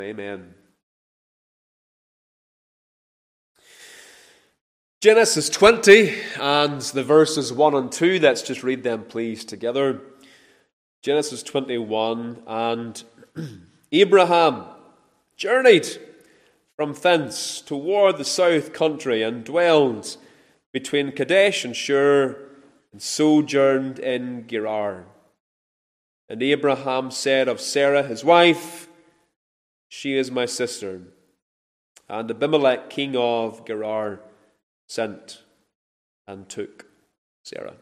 Amen. Genesis 20 and the verses 1 and 2. Let's just read them, please, together. Genesis 21, and Abraham journeyed from thence toward the south country and dwelled between Kadesh and Shur and sojourned in Gerar. And Abraham said of Sarah his wife, "She is my sister." And Abimelech king of Gerar sent and took Sarah.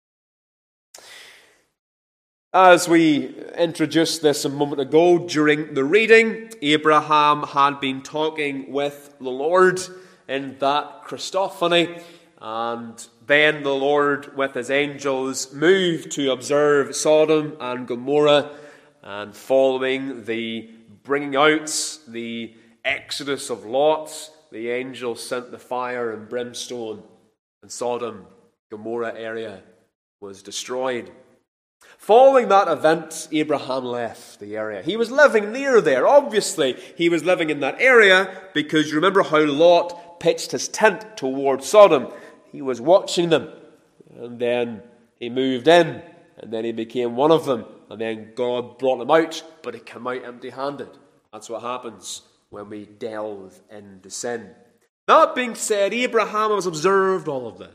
As we introduced this a moment ago during the reading, Abraham had been talking with the Lord in that Christophany, and then the Lord with his angels moved to observe Sodom and Gomorrah, and following the bringing out the exodus of Lot, the angels sent the fire and brimstone, and Sodom, Gomorrah area was destroyed. Following that event, Abraham left the area. He was living near there. Obviously, he was living in that area because you remember how Lot pitched his tent towards Sodom. He was watching them, and then he moved in, and then he became one of them, and then God brought him out, but he came out empty-handed. That's what happens when we delve into sin. That being said, Abraham has observed all of this.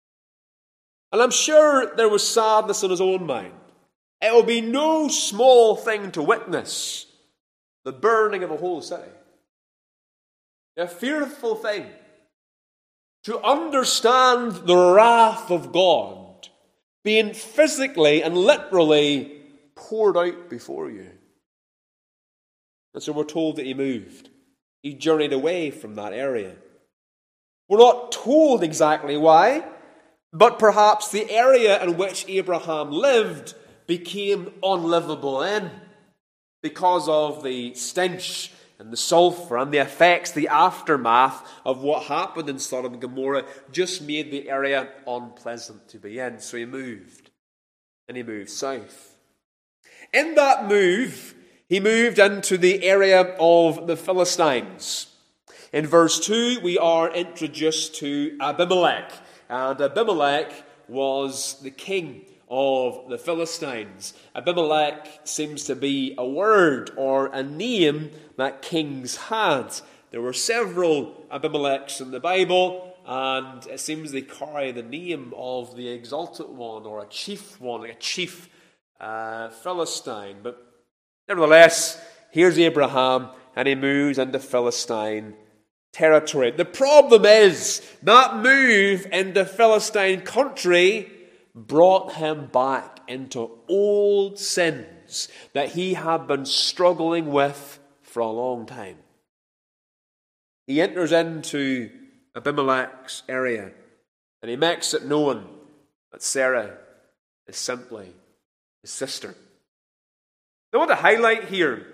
And I'm sure there was sadness in his own mind. It will be no small thing to witness the burning of a whole city. A fearful thing to understand the wrath of God being physically and literally poured out before you. And so we're told that he moved. He journeyed away from that area. We're not told exactly why, but perhaps the area in which Abraham lived became unlivable then because of the stench and the sulfur and the effects, the aftermath of what happened in Sodom and Gomorrah just made the area unpleasant to be in. So he moved, and he moved south. In that move, he moved into the area of the Philistines. In verse 2, we are introduced to Abimelech. And Abimelech was the king of the Philistines. Abimelech seems to be a word or a name that kings had. There were several Abimelechs in the Bible, and it seems they carry the name of the exalted one or a chief one, like a chief Philistine. But nevertheless, here's Abraham, and he moves into Philistine territory. The problem is that move into Philistine country brought him back into old sins that he had been struggling with for a long time. He enters into Abimelech's area, and he makes it known that Sarah is simply his sister. I want to highlight here,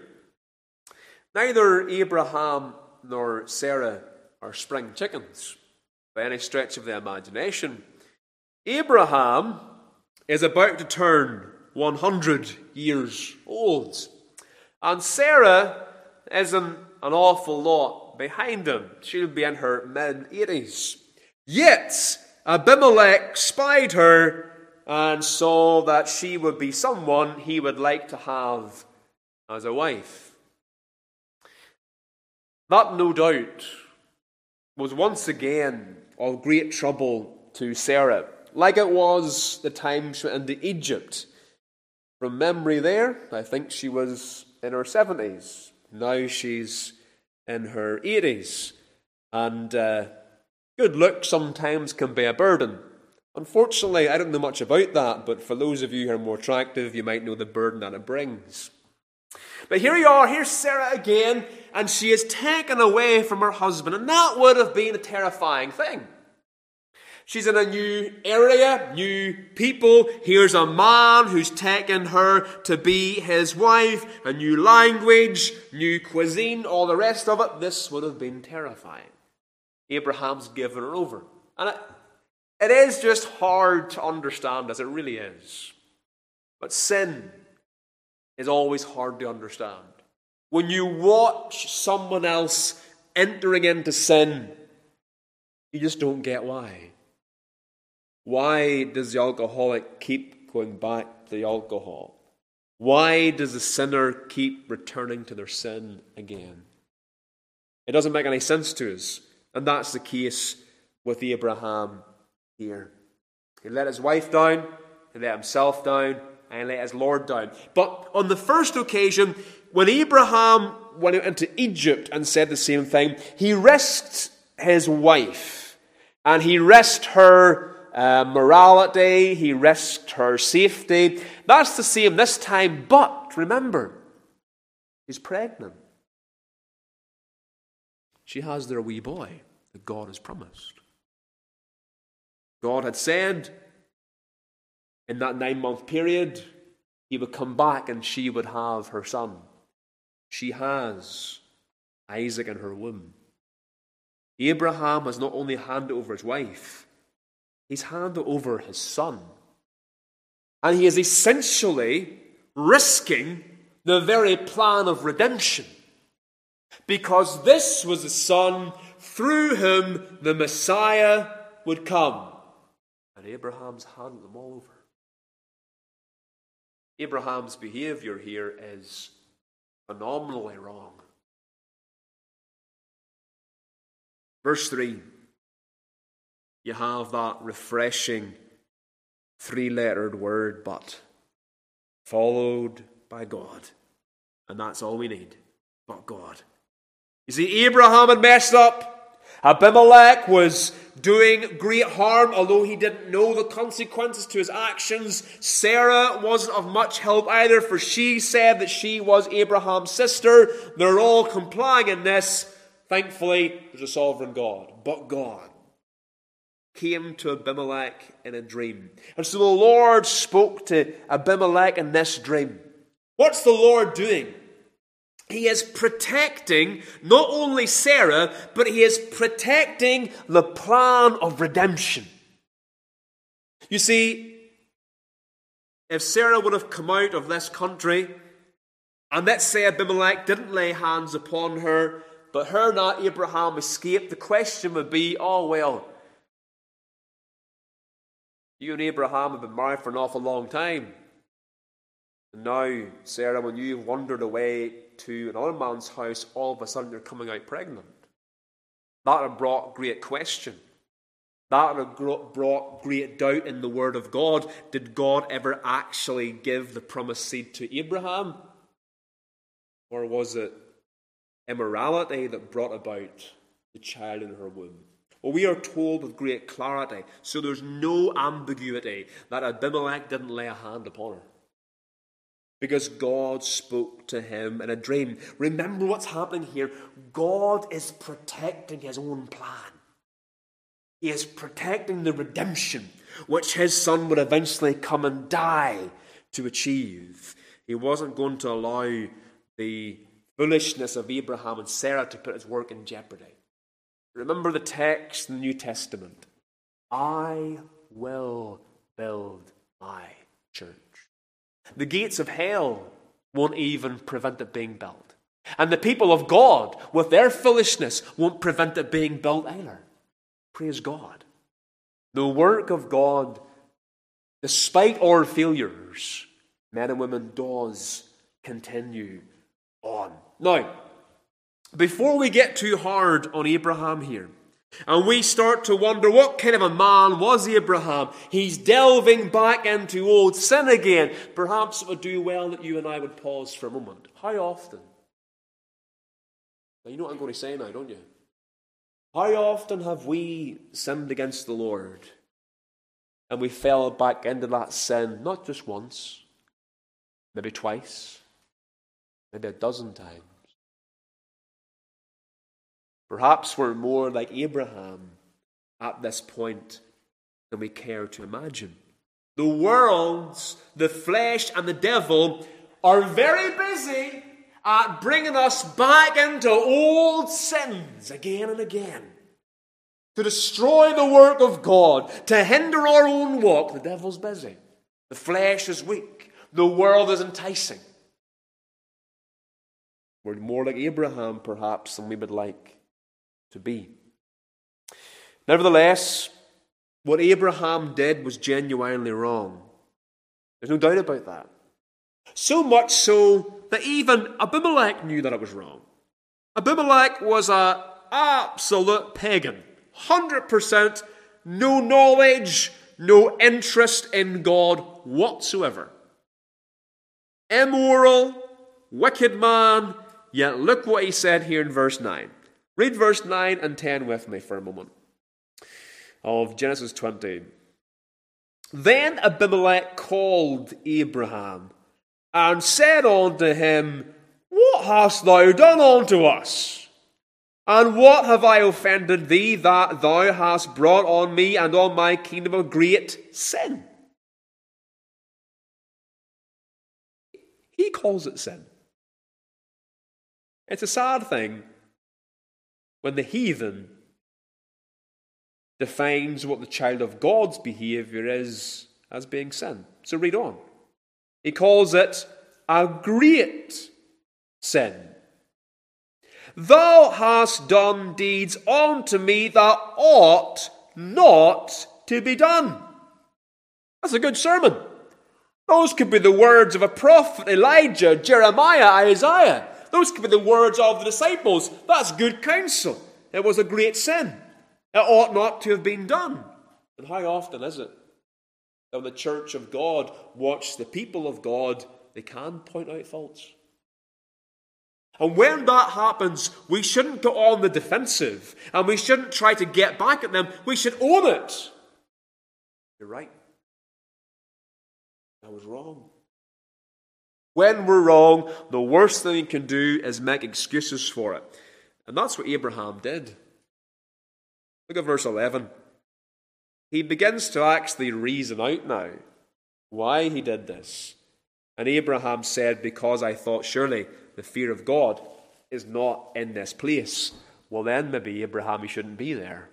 neither Abraham nor Sarah are spring chickens by any stretch of the imagination. Abraham is about to turn 100 years old, and Sarah isn't an awful lot behind him. She'll be in her mid-80s. Yet Abimelech spied her and saw that she would be someone he would like to have as a wife. That, no doubt, was once again of great trouble to Sarah, like it was the time she went into Egypt. From memory there, I think she was in her 70s. Now she's in her 80s. And good looks sometimes can be a burden. Unfortunately, I don't know much about that, but for those of you who are more attractive, you might know the burden that it brings. But here you are, here's Sarah again, and she is taken away from her husband, and that would have been a terrifying thing. She's in a new area, new people. Here's a man who's taken her to be his wife, a new language, new cuisine, all the rest of it. This would have been terrifying. Abraham's given her over. And it is just hard to understand, as it really is. But sin is always hard to understand. when you watch someone else entering into sin, you just don't get why. Why does the alcoholic keep going back to the alcohol? Why does the sinner keep returning to their sin again? It doesn't make any sense to us. And that's the case with Abraham here. He let his wife down, he let himself down, and he let his Lord down. But on the first occasion, when Abraham went out into Egypt and said the same thing, he risked his wife. And he risked her morality, he risked her safety. That's the same this time, but remember, he's pregnant. She has their wee boy that God has promised. God had said in that 9-month period, he would come back and she would have her son. She has Isaac in her womb. Abraham has not only handed over his wife, he's handed over his son. And he is essentially risking the very plan of redemption. Because this was the son through whom the Messiah would come. And Abraham's handed them all over. Abraham's behavior here is phenomenally wrong. Verse 3. You have that refreshing 3-lettered word, but, followed by God. And that's all we need, but God. You see, Abraham had messed up. Abimelech was doing great harm, although he didn't know the consequences to his actions. Sarah wasn't of much help either, for she said that she was Abraham's sister. They're all complying in this. Thankfully, there's a sovereign God, but God came to Abimelech in a dream. And so the Lord spoke to Abimelech in this dream. What's the Lord doing? He is protecting not only Sarah, but he is protecting the plan of redemption. You see, if Sarah would have come out of this country, and let's say Abimelech didn't lay hands upon her, but her and Abraham escaped, the question would be, oh well, you and Abraham have been married for an awful long time. And now, Sarah, when you've wandered away to another man's house, all of a sudden you're coming out pregnant. That would have brought great question. That would have brought great doubt in the word of God. Did God ever actually give the promised seed to Abraham? Or was it immorality that brought about the child in her womb? Well, we are told with great clarity, so there's no ambiguity, that Abimelech didn't lay a hand upon her. Because God spoke to him in a dream. Remember what's happening here. God is protecting his own plan. He is protecting the redemption which his son would eventually come and die to achieve. He wasn't going to allow the foolishness of Abraham and Sarah to put his work in jeopardy. Remember the text in the New Testament. I will build my church. The gates of hell won't even prevent it being built. And the people of God, with their foolishness, won't prevent it being built either. Praise God. The work of God, despite our failures, men and women, does continue on. Now, before we get too hard on Abraham here, and we start to wonder what kind of a man was Abraham, he's delving back into old sin again. Perhaps it would do well that you and I would pause for a moment. How often? Now, you know what I'm going to say now, don't you? How often have we sinned against the Lord and we fell back into that sin, not just once, maybe twice, maybe a dozen times? Perhaps we're more like Abraham at this point than we care to imagine. The world, the flesh, and the devil are very busy at bringing us back into old sins again and again. To destroy the work of God, to hinder our own walk. The devil's busy. The flesh is weak. The world is enticing. We're more like Abraham, perhaps, than we would like to be. Nevertheless, what Abraham did was genuinely wrong. There's no doubt about that. So much so that even Abimelech knew that it was wrong. Abimelech was an absolute pagan. 100% no knowledge, no interest in God whatsoever. Immoral, wicked man, yet look what he said here in verse 9. Read verse 9 and 10 with me for a moment of Genesis 20. Then Abimelech called Abraham and said unto him, What hast thou done unto us? And what have I offended thee that thou hast brought on me and on my kingdom a great sin? He calls it sin. It's a sad thing when the heathen defines what the child of God's behaviour is as being sin. So read on. He calls it a great sin. Thou hast done deeds unto me that ought not to be done. That's a good sermon. Those could be the words of a prophet, Elijah, Jeremiah, Isaiah. Those could be the words of the disciples. That's good counsel. It was a great sin. It ought not to have been done. And how often is it that when the church of God watch the people of God, they can point out faults? And when that happens, we shouldn't go on the defensive, and we shouldn't try to get back at them. We should own it. You're right. I was wrong. When we're wrong, the worst thing we can do is make excuses for it. And that's what Abraham did. Look at verse 11. He begins to actually reason out now why he did this. And Abraham said, Because I thought surely the fear of God is not in this place. Well then, maybe Abraham, he shouldn't be there.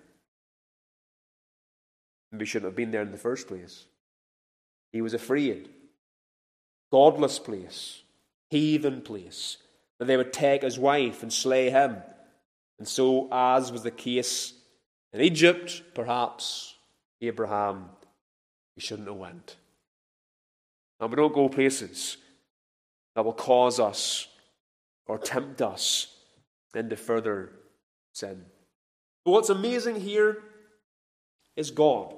Maybe he shouldn't have been there in the first place. He was afraid. Godless place. Heathen place. That they would take his wife and slay him. And so, as was the case in Egypt, perhaps Abraham, he shouldn't have went. And we don't go places that will cause us or tempt us into further sin. But what's amazing here is God.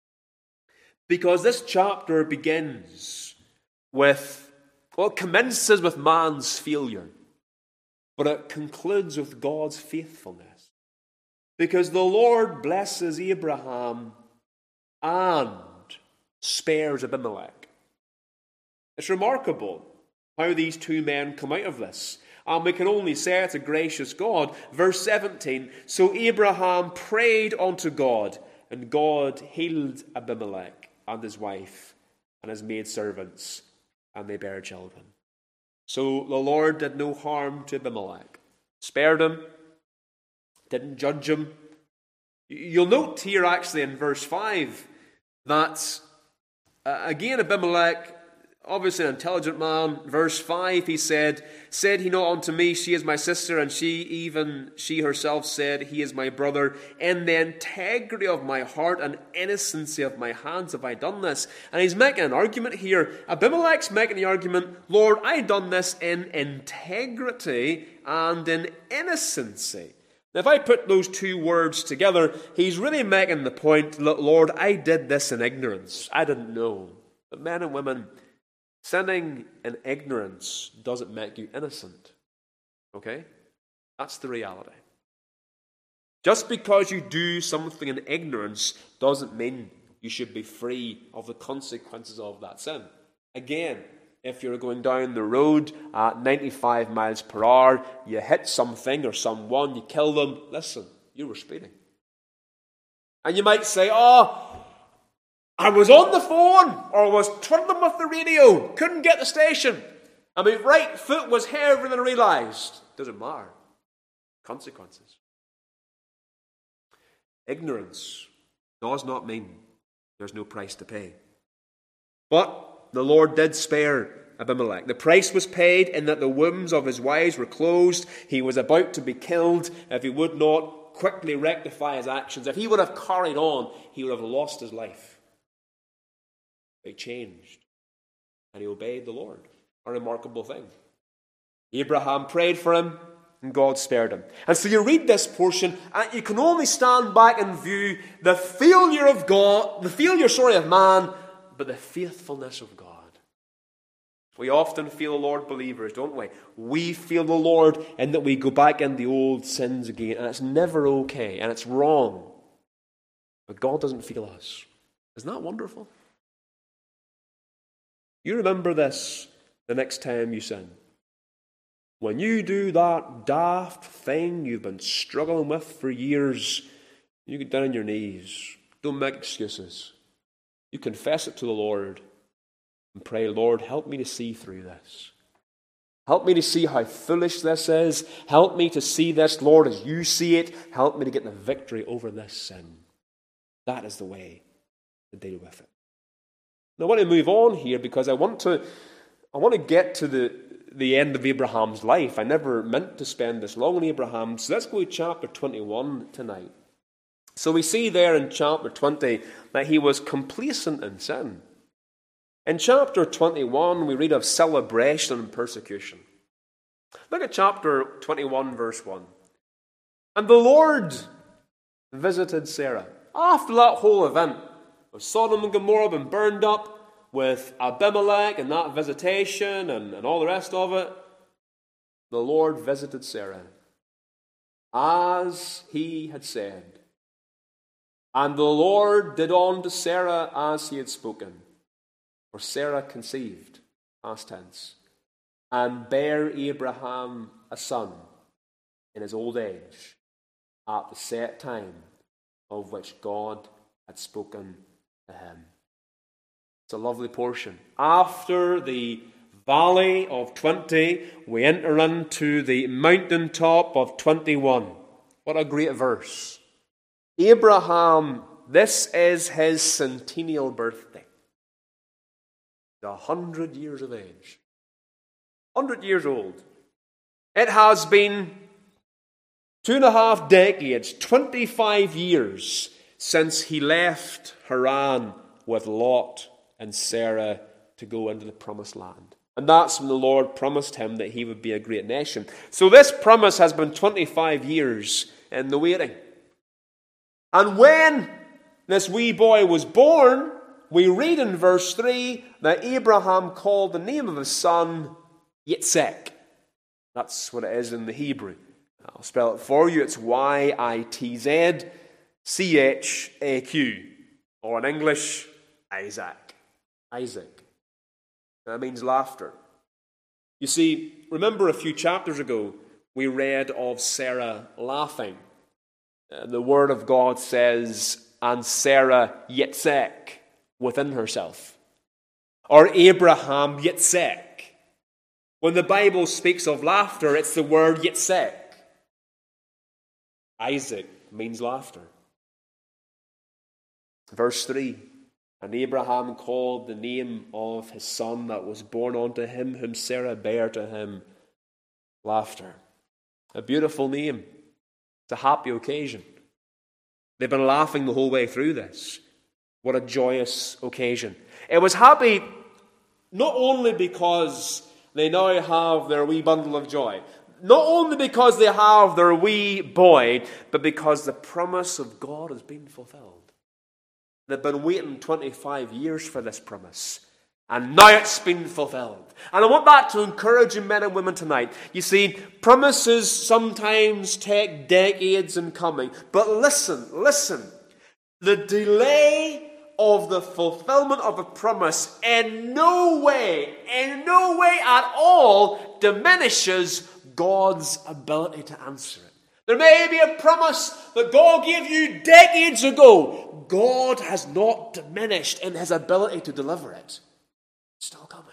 Because this chapter begins with, well, it commences with man's failure, but it concludes with God's faithfulness. Because the Lord blesses Abraham and spares Abimelech. It's remarkable how these two men come out of this. And we can only say it's a gracious God. Verse 17, So Abraham prayed unto God, and God healed Abimelech and his wife and his maidservants, and they bare children. So the Lord did no harm to Abimelech. Spared him, didn't judge him. You'll note here actually in verse 5 that, again, Abimelech, obviously an intelligent man, verse 5, he said he not unto me, She is my sister, and she herself said, He is my brother. In the integrity of my heart and innocency of my hands have I done this. And he's making an argument here. Abimelech's making the argument, Lord, I done this in integrity and in innocency. Now, if I put those two words together, he's really making the point, Lord, I did this in ignorance. I didn't know. But men and women, sinning in ignorance doesn't make you innocent. Okay? That's the reality. Just because you do something in ignorance doesn't mean you should be free of the consequences of that sin. Again, if you're going down the road at 95 miles per hour, you hit something or someone, you kill them, listen, you were speeding. And you might say, I was on the phone or was twiddling with the radio, couldn't get the station, and my right foot was heavier than I realised. Doesn't matter. Consequences. Ignorance does not mean there's no price to pay. But the Lord did spare Abimelech. The price was paid in that the wombs of his wives were closed. He was about to be killed if he would not quickly rectify his actions. If he would have carried on, he would have lost his life. But he changed, and he obeyed the Lord. A remarkable thing. Abraham prayed for him, and God spared him. And so you read this portion, and you can only stand back and view the failure of God, of man, but the faithfulness of God. We often feel the Lord believers, don't we? We feel the Lord in that we go back in the old sins again, and it's never okay, and it's wrong. But God doesn't feel us. Isn't that wonderful? You remember this the next time you sin. When you do that daft thing you've been struggling with for years, you get down on your knees. Don't make excuses. You confess it to the Lord and pray, Lord, help me to see through this. Help me to see how foolish this is. Help me to see this, Lord, as you see it. Help me to get the victory over this sin. That is the way to deal with it. Now, I want to move on here because I want to get to the end of Abraham's life. I never meant to spend this long on Abraham. So let's go to chapter 21 tonight. So we see there in chapter 20 that he was complacent in sin. In chapter 21, we read of celebration and persecution. Look at chapter 21, verse 1. And the Lord visited Sarah. After that whole event of Sodom and Gomorrah being burned up, with Abimelech and that visitation and all the rest of it, the Lord visited Sarah as he had said. And the Lord did unto Sarah as he had spoken. For Sarah conceived, past tense, and bare Abraham a son in his old age at the set time of which God had spoken to him. It's a lovely portion. After the valley of 20, we enter into the mountaintop of 21. What a great verse. Abraham, this is his centennial birthday. 100 years of age. 100 years old. It has been 2.5 decades, 25 years since he left Haran with Lot and Sarah to go into the promised land. And that's when the Lord promised him that he would be a great nation. So this promise has been 25 years in the waiting. And when this wee boy was born, we read in verse 3 that Abraham called the name of his son Yitzhak. That's what it is in the Hebrew. I'll spell it for you. It's Y-I-T-Z-C-H-A-Q. Or in English, Isaac. Isaac. That means laughter. You see, remember a few chapters ago, we read of Sarah laughing. The Word of God says, and Sarah Yitzhak within herself. Or Abraham Yitzhak. When the Bible speaks of laughter, it's the word Yitzhak. Isaac means laughter. Verse 3. And Abraham called the name of his son that was born unto him, whom Sarah bare to him, laughter. A beautiful name. It's a happy occasion. They've been laughing the whole way through this. What a joyous occasion. It was happy not only because they now have their wee bundle of joy, not only because they have their wee boy, but because the promise of God has been fulfilled. They've been waiting 25 years for this promise. And now it's been fulfilled. And I want that to encourage you men and women tonight. You see, promises sometimes take decades in coming. But listen. The delay of the fulfillment of a promise in no way at all diminishes God's ability to answer it. There may be a promise that God gave you decades ago. God has not diminished in his ability to deliver it. It's still coming.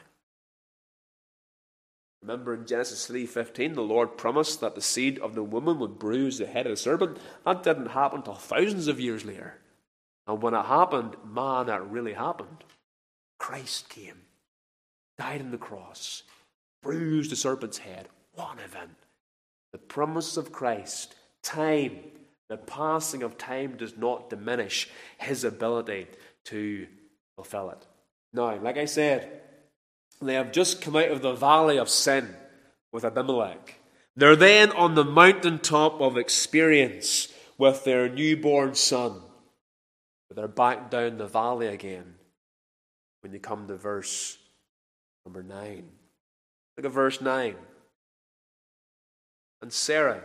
Remember in Genesis 3:15, the Lord promised that the seed of the woman would bruise the head of the serpent. That didn't happen until thousands of years later. And when it happened, man, it really happened. Christ came died on the cross, bruised the serpent's head. What an event. The promise of Christ, time, the passing of time does not diminish his ability to fulfill it. Now, like I said, they have just come out of the valley of sin with Abimelech. They're then on the mountaintop of experience with their newborn son. But they're back down the valley again when you come to verse number 9. Look at verse 9. And Sarah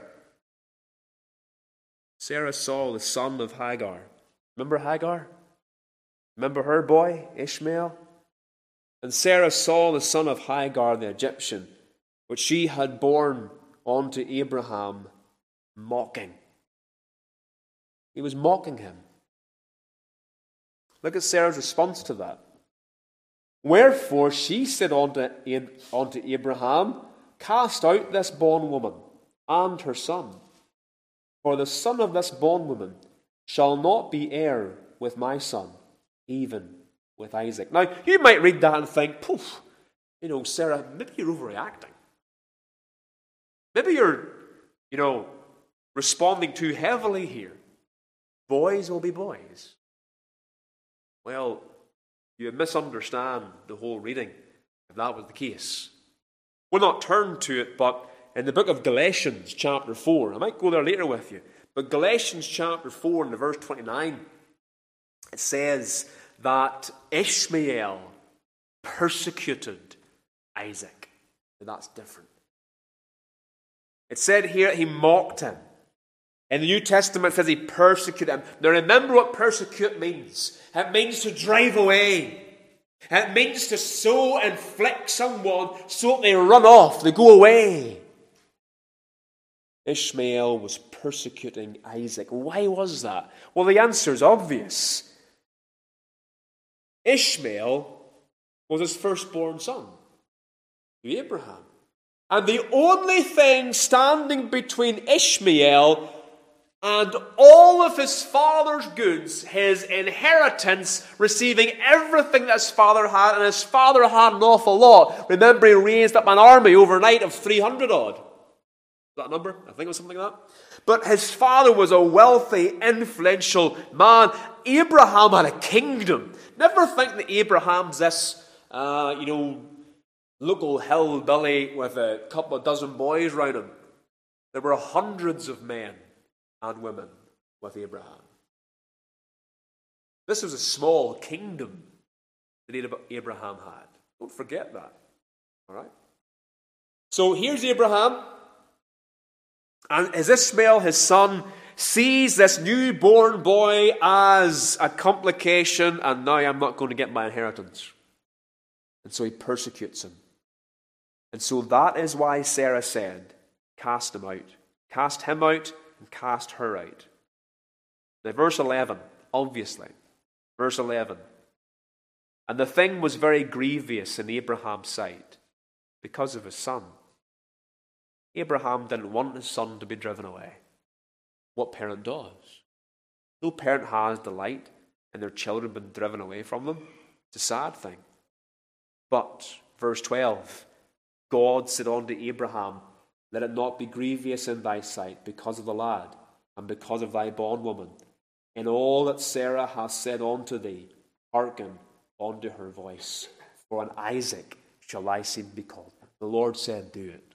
saw the son of Hagar. Remember Hagar? Remember her boy, Ishmael? And Sarah saw the son of Hagar the Egyptian, which she had borne unto Abraham, mocking. He was mocking him. Look at Sarah's response to that. Wherefore she said unto Abraham, cast out this bondwoman and her son, for the son of this bondwoman shall not be heir with my son, even with Isaac. Now, you might read that and think, poof, Sarah, maybe you're overreacting. Maybe you're, responding too heavily here. Boys will be boys. Well, you misunderstand the whole reading, if that was the case. We'll not turn to it, but in the book of Galatians, chapter 4, I might go there later with you, but Galatians chapter 4, in the verse 29, it says that Ishmael persecuted Isaac. And that's different. It said here he mocked him. In the New Testament, it says he persecuted him. Now remember what persecute means. It means to drive away. It means to so inflict someone so that they run off, they go away. Ishmael was persecuting Isaac. Why was that? Well, the answer is obvious. Ishmael was his firstborn son to Abraham. And the only thing standing between Ishmael and all of his father's goods, his inheritance, receiving everything that his father had, and his father had an awful lot. Remember, he raised up an army overnight of 300 odd. Is that a number? I think it was something like that. But his father was a wealthy, influential man. Abraham had a kingdom. Never think that Abraham's this, local hillbilly with a couple of dozen boys around him. There were hundreds of men and women with Abraham. This was a small kingdom that Abraham had. Don't forget that. All right? So here's Abraham, and as Ishmael, his son, sees this newborn boy as a complication, and now I'm not going to get my inheritance. And so he persecutes him. And so that is why Sarah said, cast him out. Cast him out and cast her out. Now, verse 11, obviously. Verse 11. And the thing was very grievous in Abraham's sight because of his son. Abraham didn't want his son to be driven away. What parent does? No parent has delight in their children being driven away from them. It's a sad thing. But, verse 12, God said unto Abraham, let it not be grievous in thy sight because of the lad, and because of thy bondwoman. In all that Sarah hath said unto thee, hearken unto her voice. For an Isaac shall thy seed be called. The Lord said, do it.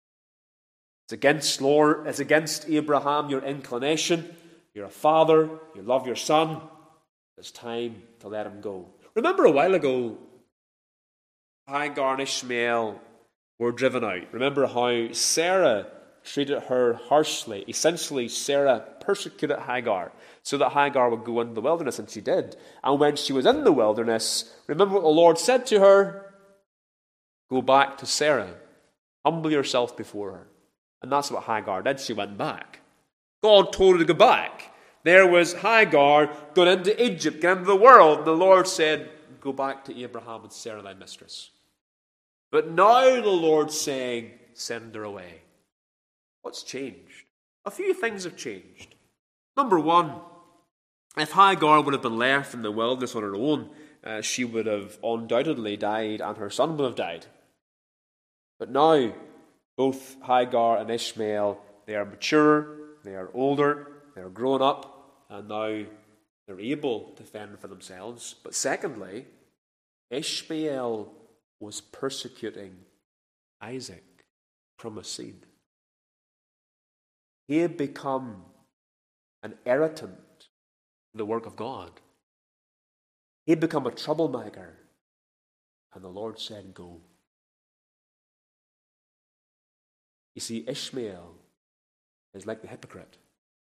It's against Abraham, your inclination. You're a father. You love your son. It's time to let him go. Remember a while ago, Hagar and Ishmael were driven out. Remember how Sarah treated her harshly. Essentially, Sarah persecuted Hagar so that Hagar would go into the wilderness, and she did. And when she was in the wilderness, remember what the Lord said to her? Go back to Sarah. Humble yourself before her. And that's what Hagar did. She went back. God told her to go back. There was Hagar going into Egypt, going into the world. And the Lord said, go back to Abraham and Sarah, thy mistress. But now the Lord's saying, send her away. What's changed? A few things have changed. Number one, if Hagar would have been left in the wilderness on her own, she would have undoubtedly died and her son would have died. But now, both Hagar and Ishmael, they are mature, they are older, they are grown up, and now they're able to fend for themselves. But secondly, Ishmael was persecuting Isaac from a seed. He had become an irritant to the work of God. He had become a troublemaker. And the Lord said, go. You see, Ishmael is like the hypocrite.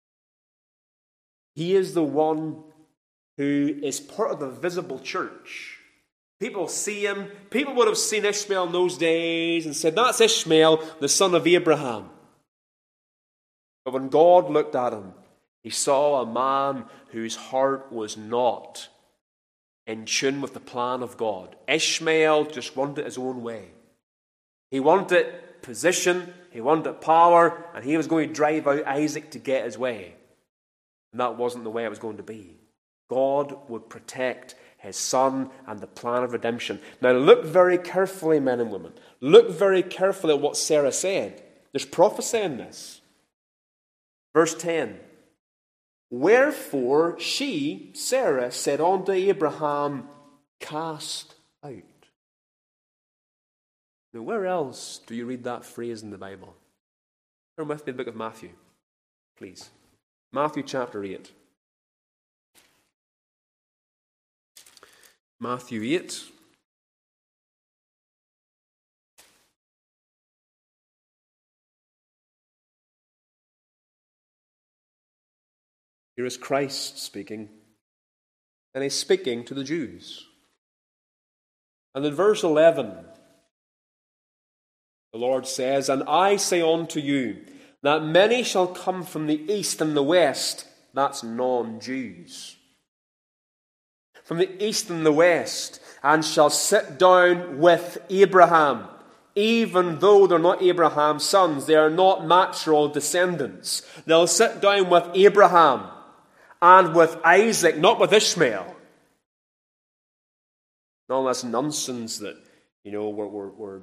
He is the one who is part of the visible church. People see him. People would have seen Ishmael in those days and said, that's Ishmael, the son of Abraham. But when God looked at him, he saw a man whose heart was not in tune with the plan of God. Ishmael just wanted his own way. He wanted position, he wanted power, and he was going to drive out Isaac to get his way. And that wasn't the way it was going to be. God would protect his son and the plan of redemption. Now look very carefully, men and women. Look very carefully at what Sarah said. There's prophecy in this. Verse 10. Wherefore she, Sarah, said unto Abraham, cast out. Now where else do you read that phrase in the Bible? Turn with me to the book of Matthew, please. Matthew chapter 8. Matthew 8. Here is Christ speaking, and he's speaking to the Jews. And in verse 11, the Lord says, and I say unto you, that many shall come from the east and the west, that's non-Jews, from the east and the west, and shall sit down with Abraham, even though they're not Abraham's sons, they are not natural descendants. They'll sit down with Abraham and with Isaac, not with Ishmael. All this nonsense that, we're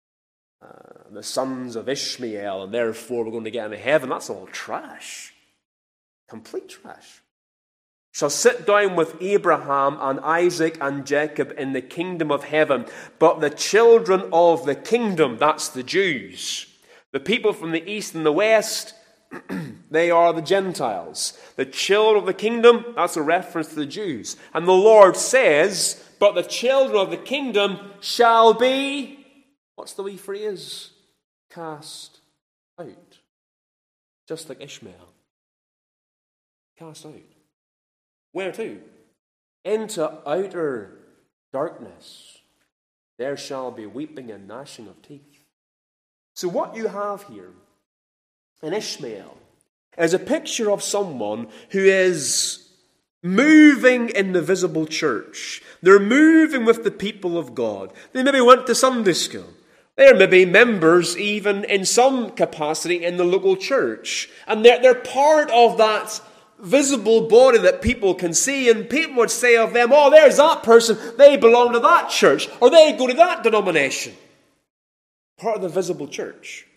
the sons of Ishmael and therefore we're going to get into heaven. That's all trash. Complete trash. Shall sit down with Abraham and Isaac and Jacob in the kingdom of heaven. But the children of the kingdom, that's the Jews, the people from the east and the west, they are the Gentiles. The children of the kingdom, that's a reference to the Jews. And the Lord says, but the children of the kingdom shall be, what's the wee phrase? Cast out. Just like Ishmael. Cast out. Where to? Into outer darkness. There shall be weeping and gnashing of teeth. So what you have here in Ishmael is a picture of someone who is moving in the visible church. They're moving with the people of God. They maybe went to Sunday school. They're maybe members even in some capacity in the local church. And they're part of that visible body that people can see, and people would say of them, oh, there's that person, they belong to that church, or they go to that denomination. Part of the visible church.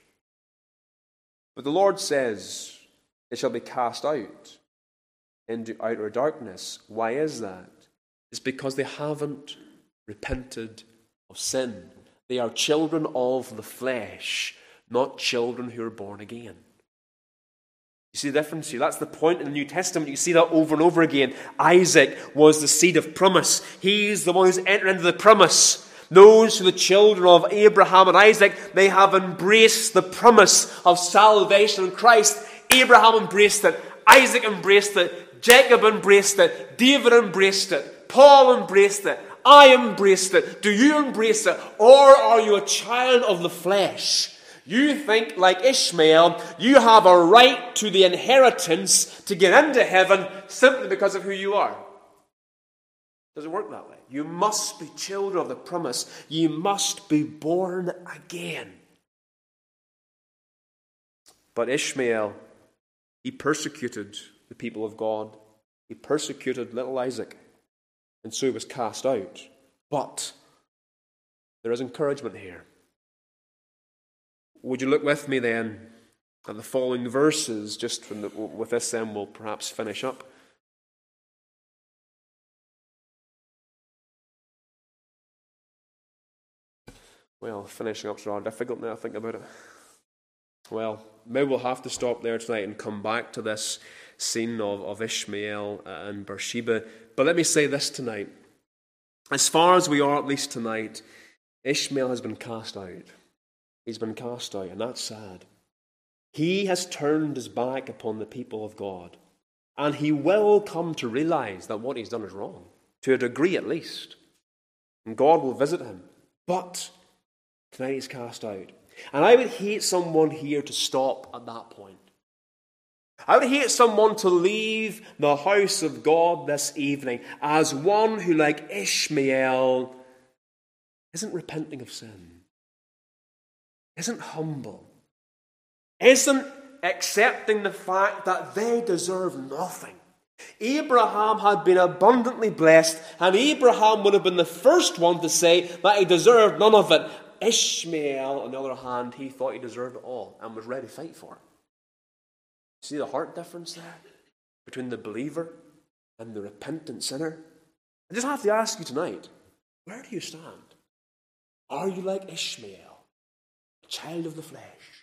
But the Lord says, they shall be cast out into outer darkness. Why is that? It's because they haven't repented of sin. They are children of the flesh, not children who are born again. You see the difference here? That's the point in the New Testament. You see that over and over again. Isaac was the seed of promise. He's the one who's entered into the promise. Those who are the children of Abraham and Isaac, they have embraced the promise of salvation in Christ. Abraham embraced it. Isaac embraced it. Jacob embraced it. David embraced it. Paul embraced it. I embraced it. Do you embrace it? Or are you a child of the flesh? You think, like Ishmael, you have a right to the inheritance to get into heaven simply because of who you are. It doesn't work that way. You must be children of the promise. You must be born again. But Ishmael, he persecuted the people of God. He persecuted little Isaac. and so he was cast out. But there is encouragement here. Would you look with me then at the following verses? Just with this then we'll perhaps finish up. Well, finishing up's rather difficult now I think about it. Well, maybe we'll have to stop there tonight and come back to this scene of Ishmael and Bathsheba. But let me say this tonight. As far as we are, at least tonight, Ishmael has been cast out. He's been cast out, and that's sad. He has turned his back upon the people of God. And he will come to realize that what he's done is wrong, to a degree at least. And God will visit him. But tonight he's cast out. And I would hate someone here to stop at that point. I would hate someone to leave the house of God this evening as one who, like Ishmael, isn't repenting of sin, isn't humble, isn't accepting the fact that they deserve nothing. Abraham had been abundantly blessed, and Abraham would have been the first one to say that he deserved none of it. Ishmael, on the other hand, he thought he deserved it all and was ready to fight for it. See the heart difference there between the believer and the repentant sinner? I just have to ask you tonight, where do you stand? Are you like Ishmael, a child of the flesh?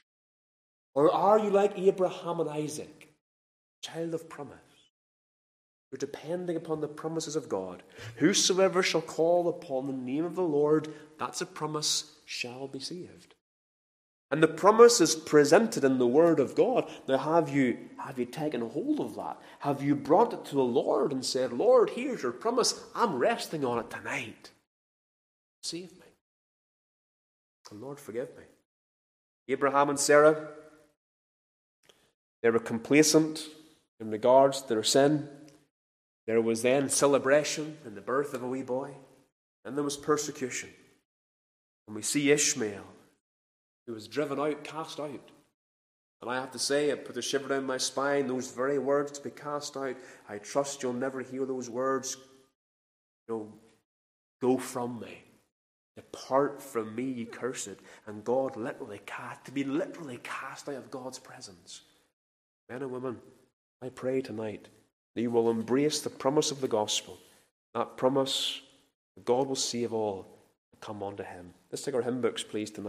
Or are you like Abraham and Isaac, child of promise? You're depending upon the promises of God. Whosoever shall call upon the name of the Lord, that's a promise, shall be saved. And the promise is presented in the Word of God. Now, have you taken hold of that? Have you brought it to the Lord and said, Lord, here's your promise. I'm resting on it tonight. Save me. And Lord, forgive me. Abraham and Sarah, they were complacent in regards to their sin. There was then celebration in the birth of a wee boy. And there was persecution. And we see Ishmael, who was driven out, cast out. And I have to say, it put a shiver down my spine, those very words, to be cast out. I trust you'll never hear those words. Go from me. Depart from me, ye cursed. And God to be literally cast out of God's presence. Men and women, I pray tonight that you will embrace the promise of the gospel. That promise that God will save all that come unto him. Let's take our hymn books, please, tonight.